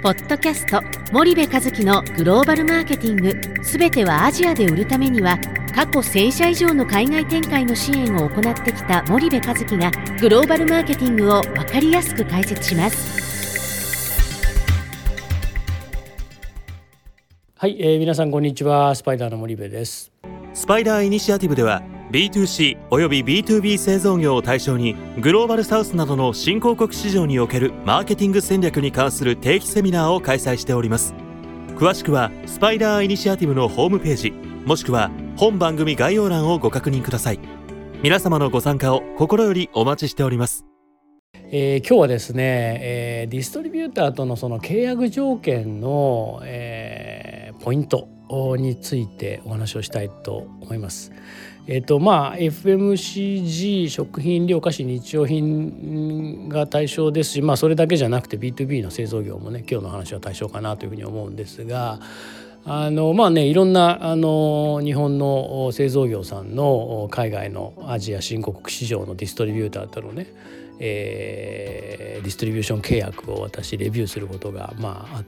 ポッドキャスト森部一樹のグローバルマーケティング、すべてはアジアで売るためには、過去1000社以上の海外展開の支援を行ってきた森部一樹がグローバルマーケティングを分かりやすく解説します。 はい、皆さんこんにちは。スパイダーの森部です。 スパイダーイニシアティブでは B2C および B2B 製造業を対象にグローバルサウスなどの新興国市場におけるマーケティング戦略に関する定期セミナーを開催しております。詳しくはスパイダーイニシアティブのホームページ、もしくは本番組概要欄をご確認ください。皆様のご参加を心よりお待ちしております。 今日はですね、ディストリビューターとのその契約条件の、ポイントについてお話をしたいと思います。FMCG 食品医療菓子日用品が対象ですし、それだけじゃなくて B2B の製造業もね、今日の話は対象かなというふうに思うんですが、いろんな日本の製造業さんの海外のアジア新興国市場のディストリビューターとのね、ディストリビューション契約を私レビューすることがあって、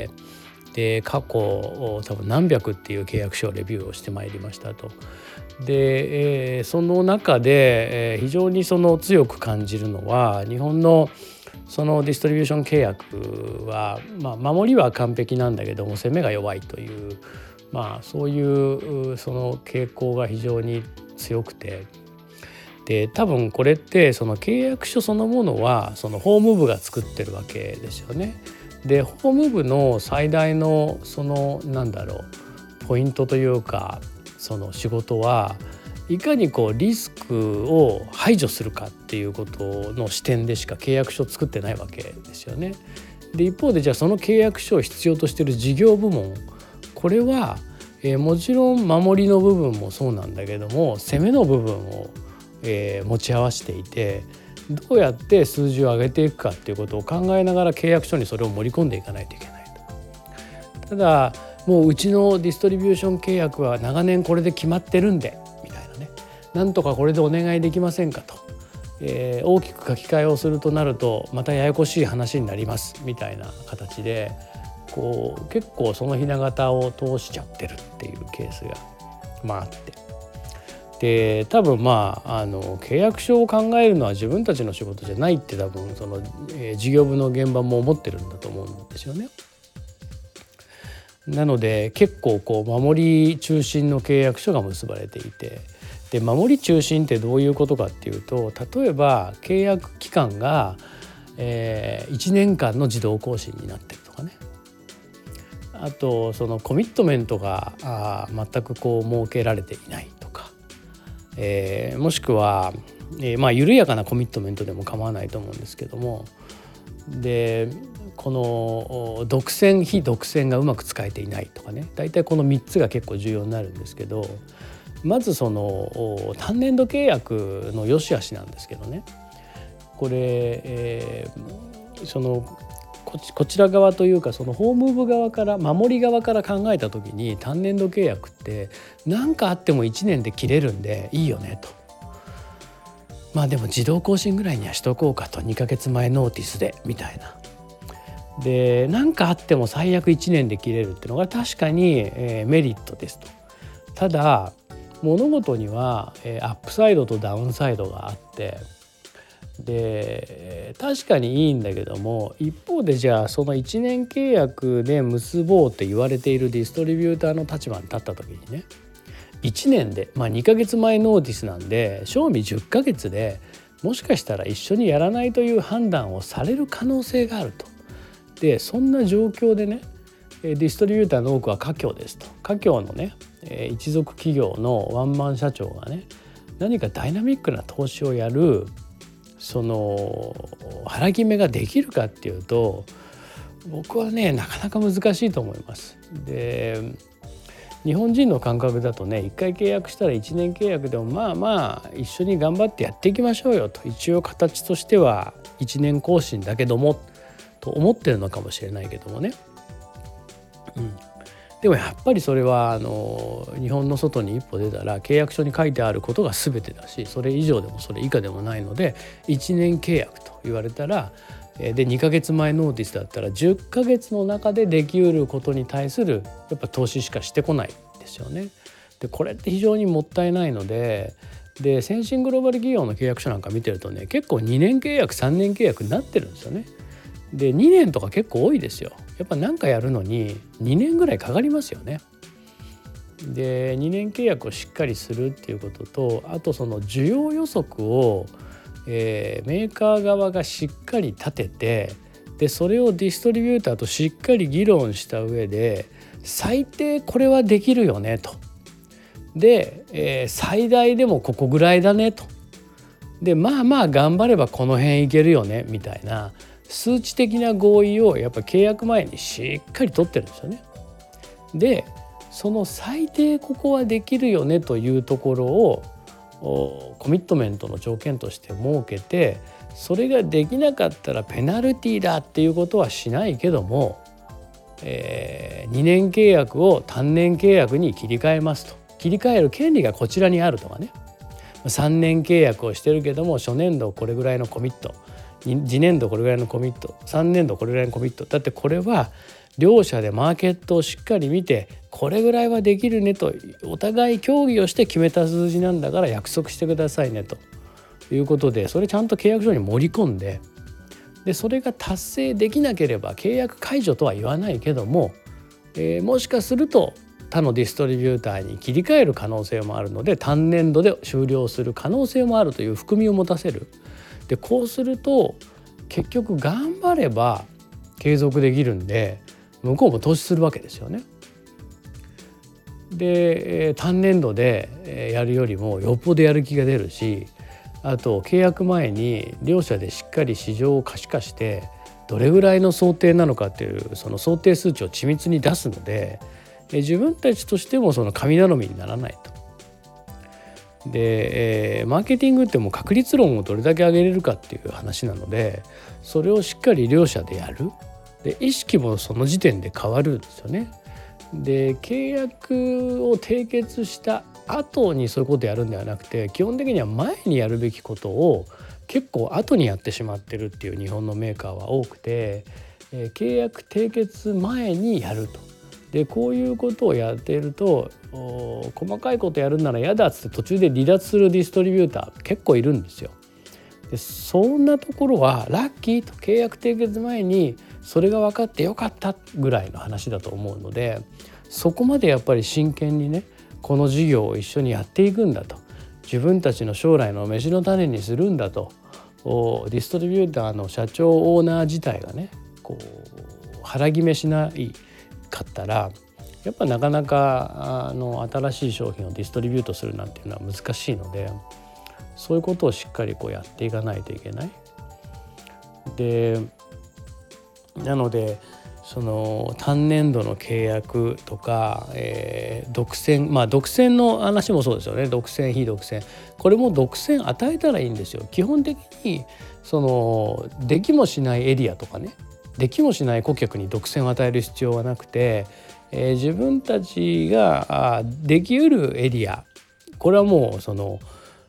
で過去多分何百っていう契約書をレビューをしてまいりましたと。で、その中で、非常にその強く感じるのは、日本のそのディストリビューション契約は、守りは完璧なんだけども攻めが弱いという、そういうその傾向が非常に強くて、で多分これってその契約書そのものはその法務部が作ってるわけですよね。で法務部の最大のそのポイントというか、その仕事はいかにリスクを排除するかっていうことの視点でしか契約書を作ってないわけですよね。で一方でじゃあその契約書を必要としている事業部門、これは、もちろん守りの部分もそうなんだけども攻めの部分を、持ち合わせていて、どうやって数字を上げていくかっていうことを考えながら契約書にそれを盛り込んでいかないといけないと。ただもううちのディストリビューション契約は長年これで決まってるんでみたいなね、なんとかこれでお願いできませんかと、大きく書き換えをするとなるとまたややこしい話になりますみたいな形で、結構そのひな形を通しちゃってるっていうケースがあって、で多分契約書を考えるのは自分たちの仕事じゃないって多分その、事業部の現場も思ってるんだと思うんですよね。なので結構守り中心の契約書が結ばれていて、で守り中心ってどういうことかっていうと、例えば契約期間が、1年間の自動更新になってるとかね、あとそのコミットメントが全く設けられていないとか、もしくは、緩やかなコミットメントでも構わないと思うんですけども、でこの独占非独占がうまく使えていないとかね、大体この3つが結構重要になるんですけど、まずその単年度契約の良し悪しなんですけどね、これ、こちら側というかその法務部側から守り側から考えた時に、単年度契約って何かあっても1年で切れるんでいいよねと。でも自動更新ぐらいにはしとこうかと、2ヶ月前ノーティスでみたいな。で何かあっても最悪1年で切れるっていうのが確かに、メリットですと。ただ物事には、アップサイドとダウンサイドがあって、で確かにいいんだけども、一方でじゃあその1年契約で結ぼうって言われているディストリビューターの立場に立った時にね、1年で、2ヶ月前ノーティスなんで賞味10ヶ月でもしかしたら一緒にやらないという判断をされる可能性があると。でそんな状況でね、ディストリビューターの多くは華僑ですと。華僑のね、一族企業のワンマン社長がね、何かダイナミックな投資をやるその腹決めができるかっていうと、僕はねなかなか難しいと思います。で日本人の感覚だとね、1回契約したら1年契約でも一緒に頑張ってやっていきましょうよと、一応形としては1年更新だけどもと思ってるのかもしれないけどもね、でもやっぱりそれは日本の外に一歩出たら契約書に書いてあることが全てだし、それ以上でもそれ以下でもないので、1年契約と言われたらで2ヶ月前ノーティスだったら10ヶ月の中でできうることに対するやっぱ投資しかしてこないですよね。でこれって非常にもったいないので、先進グローバル企業の契約書なんか見てるとね、結構2年契約3年契約になってるんですよね。で2年とか結構多いですよ。やっぱ何かやるのに2年ぐらいかかりますよね。で2年契約をしっかりするっていうことと、あとその需要予測を、メーカー側がしっかり立てて、でそれをディストリビューターとしっかり議論した上で、最低これはできるよねと、で、最大でもここぐらいだねと、でまあまあ頑張ればこの辺いけるよねみたいな数値的な合意をやっぱ契約前にしっかり取ってるんですよね。でその最低ここはできるよねというところをコミットメントの条件として設けて、それができなかったらペナルティだっていうことはしないけども、2年契約を単年契約に切り替えますと、切り替える権利がこちらにあるとかね、3年契約をしてるけども初年度これぐらいのコミット、次年度これぐらいのコミット、3年度これぐらいのコミットだって、これは両者でマーケットをしっかり見てこれぐらいはできるねとお互い協議をして決めた数字なんだから約束してくださいねということで、それちゃんと契約書に盛り込んで、でそれが達成できなければ契約解除とは言わないけども、もしかすると他のディストリビューターに切り替える可能性もあるので単年度で終了する可能性もあるという含みを持たせる。でこうすると結局頑張れば継続できるんで向こうも投資するわけですよね。で単年度でやるよりもよっぽどやる気が出るし、あと契約前に両者でしっかり市場を可視化してどれぐらいの想定なのかっていうその想定数値を緻密に出すので、自分たちとしてもその神頼みにならないと。で、マーケティングってもう確率論をどれだけ上げれるかっていう話なので、それをしっかり両者でやる。で意識もその時点で変わるんですよね。で契約を締結した後にそういうことをやるんではなくて、基本的には前にやるべきことを結構後にやってしまってるっていう日本のメーカーは多くて、契約締結前にやると。でこういうことをやっていると細かいことやるなら嫌だっつって途中で離脱するディストリビューター結構いるんですよ。でそんなところはラッキーと、契約締結前にそれが分かってよかったぐらいの話だと思うので、そこまでやっぱり真剣にねこの事業を一緒にやっていくんだと、自分たちの将来の飯の種にするんだと、ディストリビューターの社長オーナー自体がねこう腹決めしないかったらやっぱなかなか新しい商品をディストリビュートするなんていうのは難しいので、そういうことをしっかりこうやっていかないといけない。でなのでその単年度の契約とか、独占独占の話もそうですよね。独占非独占、これも独占与えたらいいんですよ。基本的にそのできもしないエリアとかね、できもしない顧客に独占を与える必要はなくて、自分たちができうるエリア、これはもうその、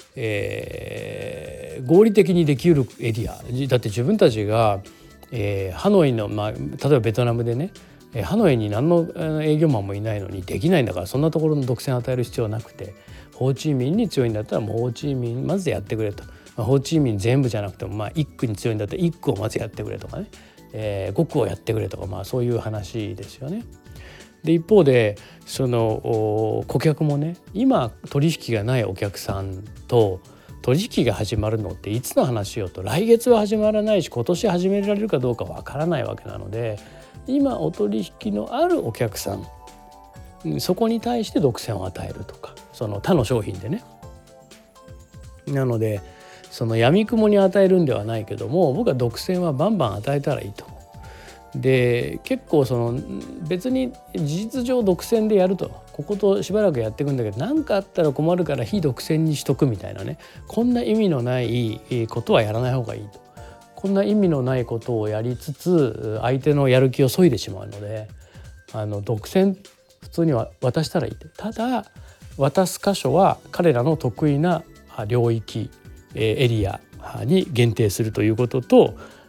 合理的にできうるエリアだって、自分たちがハノイの、例えばベトナムでねハノイに何の営業マンもいないのにできないんだから、そんなところの独占を与える必要はなくて、ホーチミンに強いんだったらもうホーチミンまずやってくれと、ホーチミン全部じゃなくても1区に強いんだったら1区をまずやってくれとかね、5区をやってくれとか、そういう話ですよね。で一方でその顧客もね、今取引がないお客さんと取引が始まるのっていつの話よと、来月は始まらないし今年始められるかどうかわからないわけなので、今お取引のあるお客さん、そこに対して独占を与えるとか、その他の商品でね。なのでその闇雲に与えるんではないけども、僕は独占はバンバン与えたらいいと思う。で結構その別に事実上独占でやると、こことしばらくやっていくんだけど、何かあったら困るから非独占にしとくみたいなね、こんな意味のないことはやらない方がいいと。こんな意味のないことをやりつつ相手のやる気を削いでしまうので、独占普通には渡したらいいと。ただ渡す箇所は彼らの得意な領域エリアに限定するということと、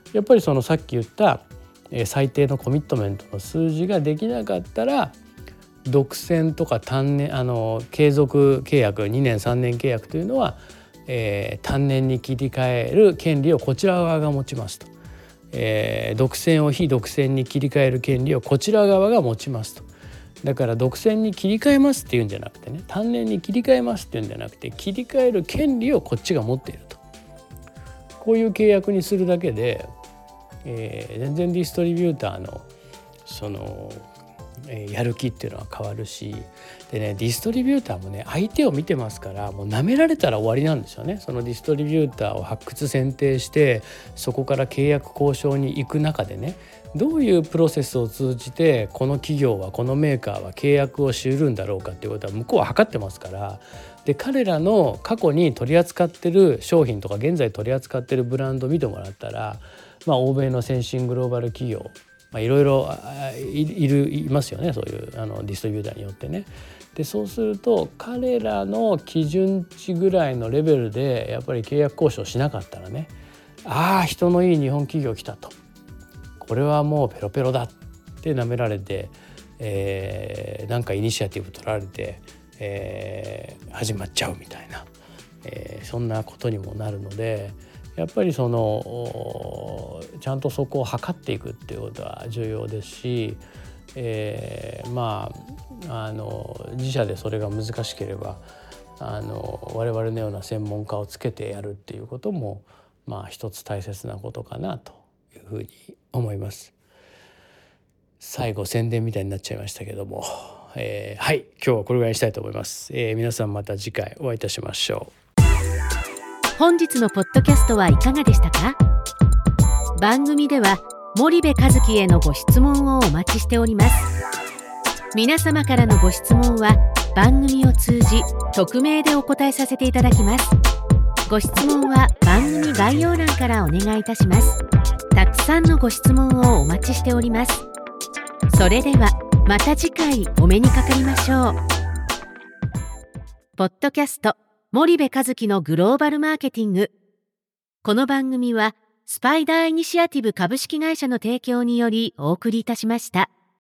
やっぱりそのさっき言った最低のコミットメントの数字ができなかったら、独占とか単年継続契約2年3年契約というのは、単年に切り替える権利をこちら側が持ちますと、独占を非独占に切り替える権利をこちら側が持ちますと。だから独占に切り替えますっていうんじゃなくてね、単年に切り替えますっていうんじゃなくて、切り替える権利をこっちが持っていると、こういう契約にするだけで、全然ディストリビューターのそのやる気っていうのは変わるし、でね、ディストリビューターもね、相手を見てますから、もう舐められたら終わりなんですよね。そのディストリビューターを発掘選定して、そこから契約交渉に行く中でね、どういうプロセスを通じてこの企業はこのメーカーは契約をしうるんだろうかっていうことは向こうは測ってますから。で、彼らの過去に取り扱ってる商品とか現在取り扱ってるブランドを見てもらったら、欧米の先進グローバル企業、いろいろいますよね、そういうディストリビューターによってね。でそうすると彼らの基準値ぐらいのレベルでやっぱり契約交渉しなかったらね、人のいい日本企業来たと、これはもうペロペロだって舐められて、なんかイニシアティブ取られて、始まっちゃうみたいな、そんなことにもなるので、やっぱりそのちゃんとそこを測っていくっていうことは重要ですし、自社でそれが難しければ我々のような専門家をつけてやるっていうことも一つ大切なことかなというふうに思います。最後宣伝みたいになっちゃいましたけども、はい、今日はこれぐらいにしたいと思います。皆さんまた次回お会いいたしましょう。 本日のポッドキャストはいかがでしたか？番組では森部一樹へのご質問をお待ちしております。皆様からのご質問は番組を通じ匿名でお答えさせていただきます。ご質問は番組概要欄からお願いいたします。たくさんのご質問をお待ちしております。それではまた次回お目にかかりましょう。ポッドキャスト森部一樹のグローバルマーケティング。この番組はスパイダーイニシアティブ株式会社の提供によりお送りいたしました。